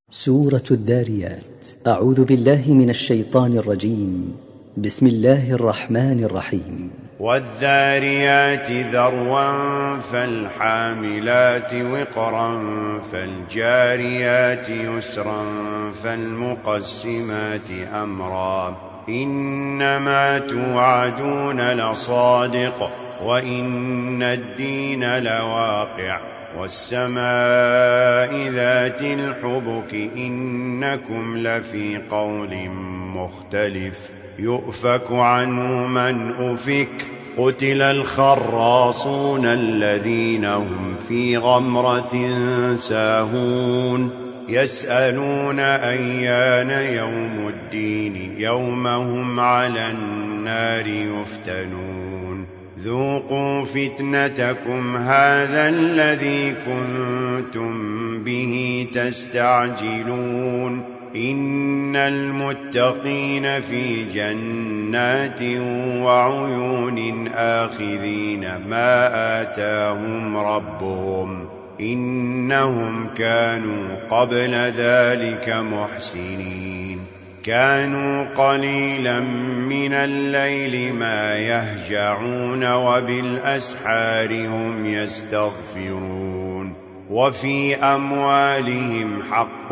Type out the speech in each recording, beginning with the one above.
سورة الذاريات. أعوذ بالله من الشيطان الرجيم. بسم الله الرحمن الرحيم. والذاريات ذروا فالحاملات وقرا فالجاريات يسرا فالمقسمات أمرا إنما توعدون لصادق وإن الدين لواقع والسماء ذات الحبك إنكم لفي قول مختلف يؤفك عنه من أفك قتل الخراصون الذين هم في غمرة ساهون يسألون أيان يوم الدين يوم هم على النار يفتنون ذوقوا فتنتكم هذا الذي كنتم به تستعجلون إن المتقين في جنات وعيون آخذين ما آتاهم ربهم إنهم كانوا قبل ذلك محسنين كانوا قليلا من الليل ما يهجعون وبالأسحار هم يستغفرون وفي أموالهم حق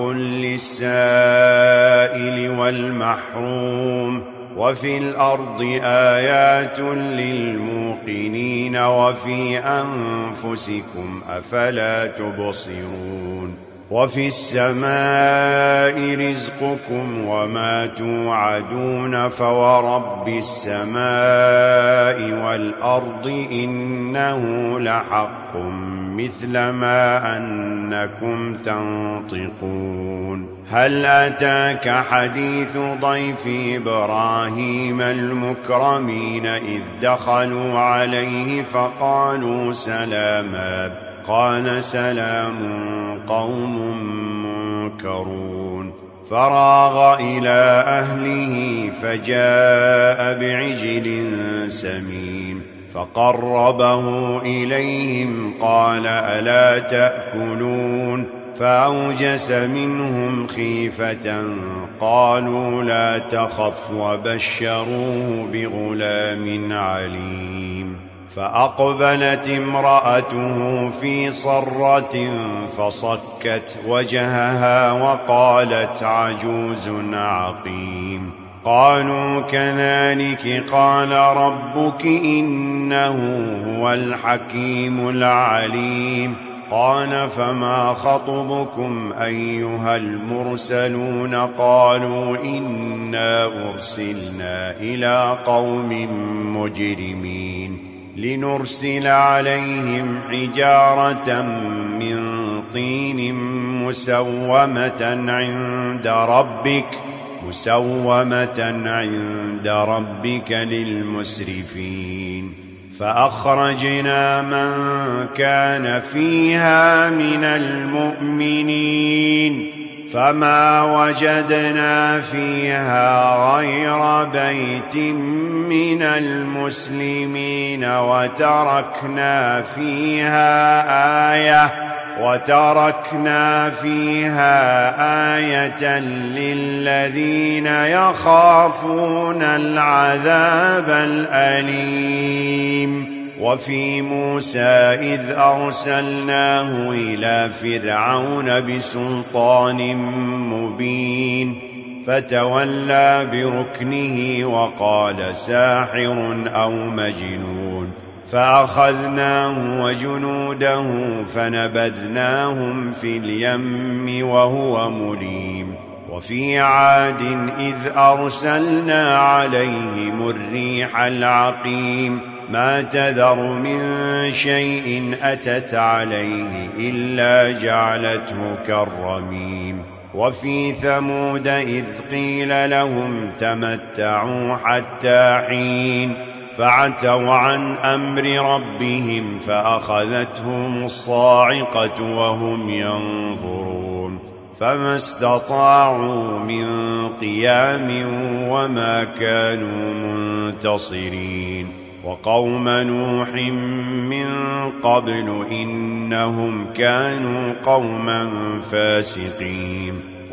للسائل والمحروم وفي الأرض آيات للموقنين وفي أنفسكم أفلا تبصرون وفي السماء رزقكم وما توعدون فورب السماء والأرض إنه لحق مثل ما أنكم تنطقون هل أتاك حديث ضيف إبراهيم المكرمين إذ دخلوا عليه فقالوا سلاما قال سلام قوم منكرون فراغ إلى أهله فجاء بعجل سمين فقربه إليهم قال ألا تأكلون فأوجس منهم خيفة قالوا لا تخف وبشروه بغلام عليم فأقبلت امرأته في صرة فصكت وجهها وقالت عجوز عقيم قالوا كذلك قال ربك إنه هو الحكيم العليم قال فما خطبكم أيها المرسلون قالوا إنا أرسلنا إلى قوم مجرمين لنرسل عليهم حجارة من طين مسومة عند ربك للمسرفين فأخرجنا من كان فيها من المؤمنين فما وجدنا فيها غير بيت من المسلمين وتركنا فيها آية للذين يخافون العذاب الأليم وفي موسى إذ أرسلناه إلى فرعون بسلطان مبين فتولى بركنه وقال ساحر أو مجنون فأخذناه وجنوده فنبذناهم في اليم وهو مليم وفي عاد إذ أرسلنا عليهم الريح العقيم ما تذر من شيء أتت عليه إلا جعلته كالرميم وفي ثمود إذ قيل لهم تمتعوا حتى حين فعتوا عن أمر ربهم فأخذتهم الصاعقة وهم ينظرون فما استطاعوا من قيام وما كانوا منتصرين وقوم نوح من قبل إنهم كانوا قوما فاسقين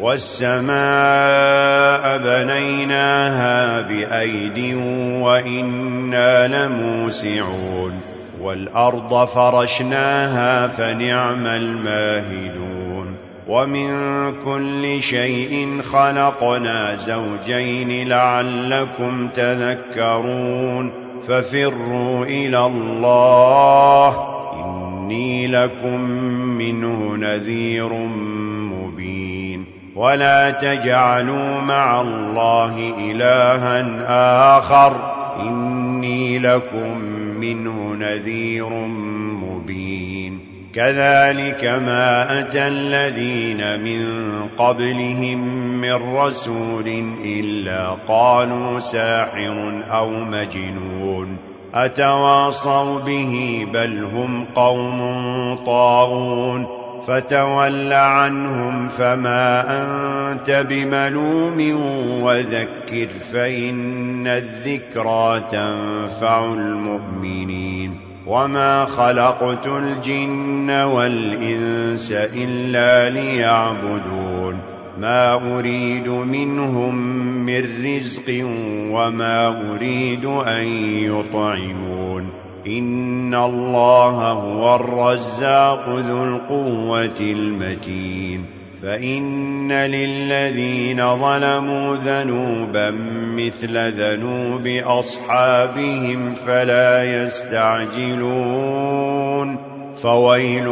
والسماء بنيناها بأيد وإنا لموسعون والأرض فرشناها فنعم الماهدون ومن كل شيء خلقنا زوجين لعلكم تذكرون ففروا إلى الله إني لكم منه نذير مبين ولا تجعلوا مع الله إلها آخر إني لكم منه نذير مبين كذلك ما أتى الذين من قبلهم من رسول إلا قالوا ساحر أو مجنون أتواصوا به بل هم قوم طاغون فتول عنهم فما أنت بملوم وذكر فإن الذكرى تنفع المؤمنين وما خلقت الجن والإنس إلا ليعبدون ما أريد منهم من رزق وما أريد أن يطعمون إن الله هو الرزاق ذو القوة المتين فإن للذين ظلموا ذنوبا مثل ذنوب أصحابهم فلا يستعجلون فويل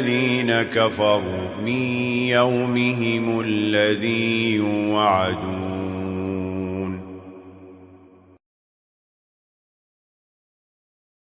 للذين كفروا من يومهم الذي يوعدون